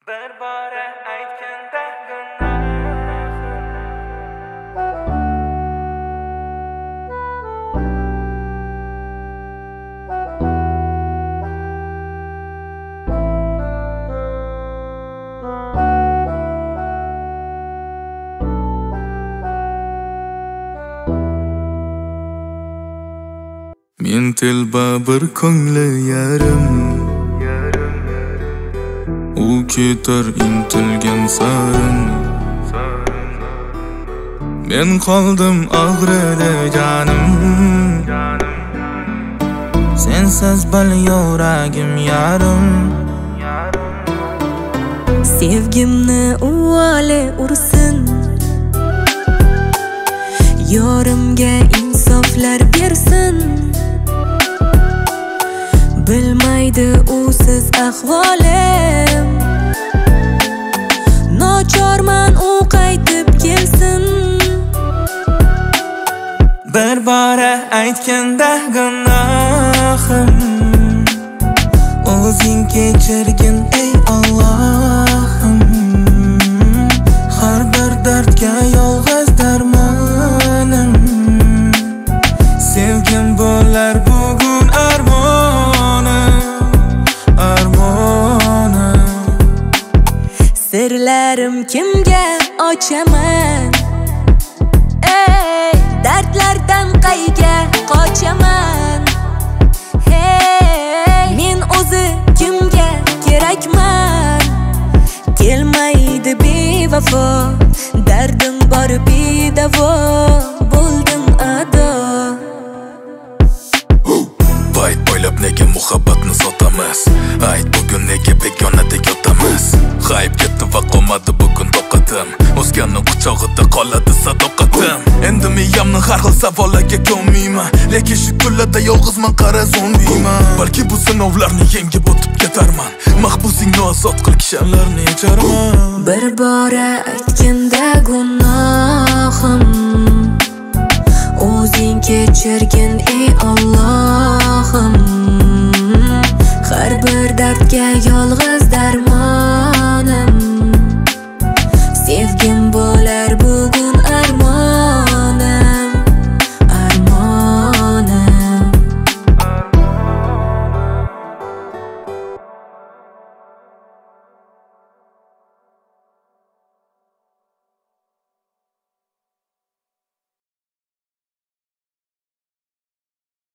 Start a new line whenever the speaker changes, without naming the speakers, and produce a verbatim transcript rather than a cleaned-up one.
Bir bora aytganda gunohim
Men telba bir ko'ngli yarim, u ketar intilgan sarin. Men qoldim og'rida jonim, sensiz bil yuragim yarim.
Sevgimni uvoli ursin, yorimga insoflar bersin. Bilmaydi usiz ahvolim, nochorman u qaytib kelsin.
Bir bora aytganda gunohim o'zing kechirgin ey Allohim. Har bir dardga yolg'iz darmonim, sevgim bo'lar bugun armonim, armonim.
Sirlarim kimga ochaman, ey dardlardan qayga qochaman. Hey, men o'zi kimga kerakman, kelmaydi bevafo, dardim bor bedavo, bo'ldim ado.
Bayt o'ylab nega muhabbatni sotamiz, ayt bugun nega begonada yotamiz. G'ayb ketdi va qolmadi bugun toqatim, o'zganning quchog'ida qoladi sadoqatim. Endi miyamni har xil savollarga ko'nmayman, lekin shu kunlarda yolg'izman, qara zombiyman. Balki bu sinovlarni yengib o'tib ketarman, mahbusingni ozod qil kishanlarni echarman.
Bir bora aytganda gunohim, o'zing kechirgin ey Allohim. Har bir dardga yolg'iz